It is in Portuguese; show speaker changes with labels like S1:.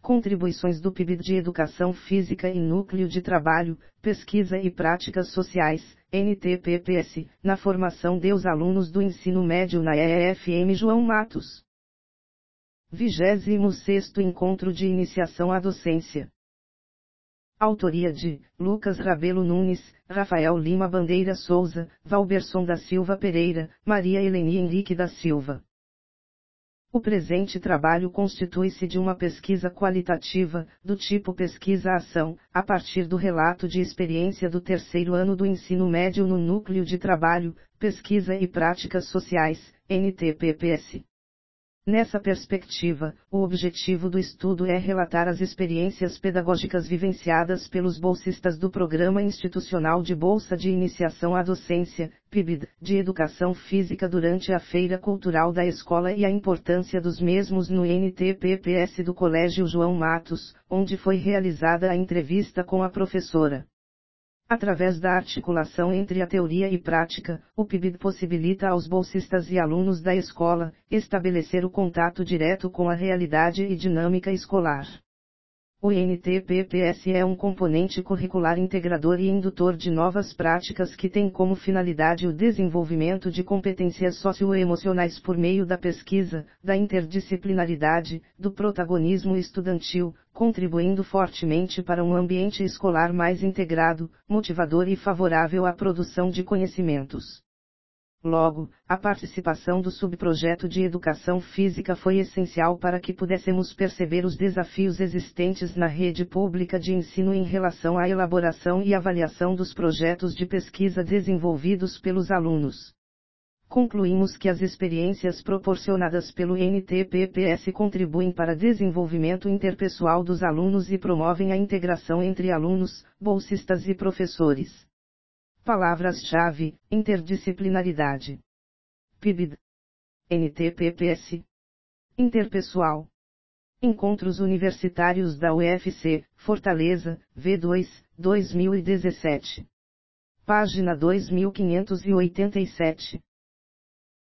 S1: Contribuições do PIB de Educação Física e Núcleo de Trabalho, Pesquisa e Práticas Sociais, NTPPS, na formação dos alunos do ensino médio na EEFM João Matos. 26º Encontro de Iniciação à Docência. Autoria de Lucas Rabelo Nunes, Rafael Lima Bandeira Souza, Valberson da Silva Pereira, Maria Heleni Henrique da Silva. O presente trabalho constitui-se de uma pesquisa qualitativa, do tipo pesquisa-ação, a partir do relato de experiência do terceiro ano do ensino médio no Núcleo de Trabalho, Pesquisa e Práticas Sociais, NTPPS. Nessa perspectiva, o objetivo do estudo é relatar as experiências pedagógicas vivenciadas pelos bolsistas do Programa Institucional de Bolsa de Iniciação à Docência, PIBID, de Educação Física durante a Feira Cultural da Escola e a importância dos mesmos no NTPPS do Colégio João Matos, onde foi realizada a entrevista com a professora. Através da articulação entre a teoria e prática, o PIBID possibilita aos bolsistas e alunos da escola estabelecer o contato direto com a realidade e dinâmica escolar. O NTPPS é um componente curricular integrador e indutor de novas práticas que tem como finalidade o desenvolvimento de competências socioemocionais por meio da pesquisa, da interdisciplinaridade, do protagonismo estudantil, contribuindo fortemente para um ambiente escolar mais integrado, motivador e favorável à produção de conhecimentos. Logo, a participação do subprojeto de Educação Física foi essencial para que pudéssemos perceber os desafios existentes na rede pública de ensino em relação à elaboração e avaliação dos projetos de pesquisa desenvolvidos pelos alunos. Concluímos que as experiências proporcionadas pelo NTPPS contribuem para o desenvolvimento interpessoal dos alunos e promovem a integração entre alunos, bolsistas e professores. Palavras-chave: interdisciplinaridade. PIBID. NTPPS. Interpessoal. Encontros Universitários da UFC, Fortaleza, V2, 2017. Página 2587.